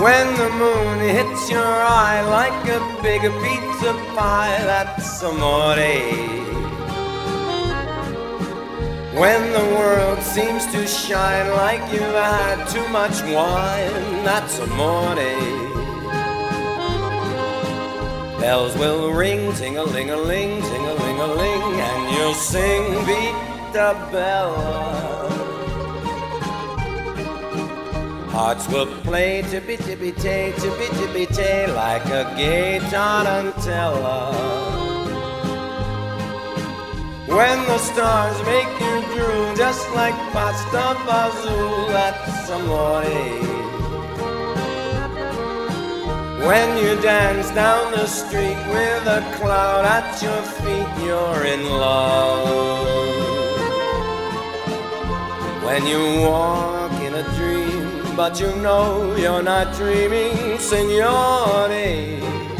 When the moon hits your eye like a big pizza pie, that's amore. When the world seems to shine like you've had too much wine, that's amore. Bells will ring, ting-a-ling-a-ling, ting-a-ling-a-ling, and you'll sing Vita Bella. Hearts will play tippy-tippy-tay, tippy-tippy-tay, like a gay tarantella. When the stars make you drool, just like pasta fazool, that's amore. When you dance down the street with a cloud at your feet, you're in love. When you walk in a dream, but you know you're not dreaming, signore.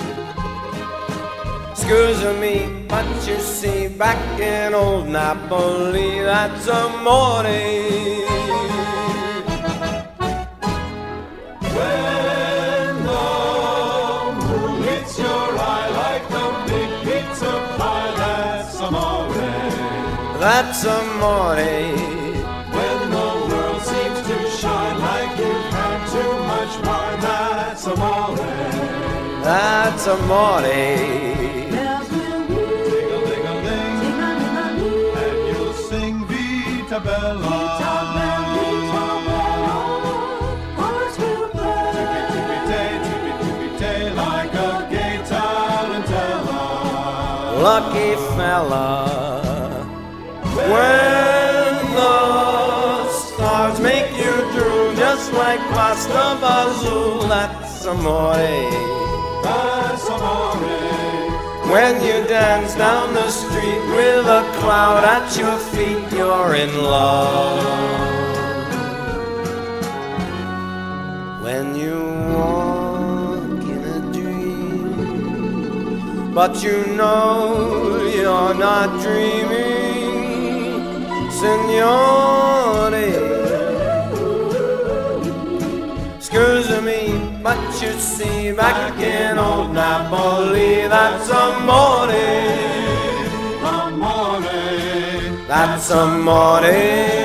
Excuse me, but you see, back in old Napoli, that's amore. When the moon hits your eye like a big pizza pie, that's amore. That's amore. When the world seems to shine like you've had too much wine, that's amore. That's amore. Bella. Hearts will play. Tippy-tippy-tay, like a gay tarantella. Lucky fella. When the stars make you drool, just like pasta fazool, that's amore. That's amore. When you dance down the street with a cloud at your feet, you're in love. When you walk in a dream, but you know you're not dreaming, signore. Excuse me, but you see, back in old Napoli, that's amore. Amore. That's amore.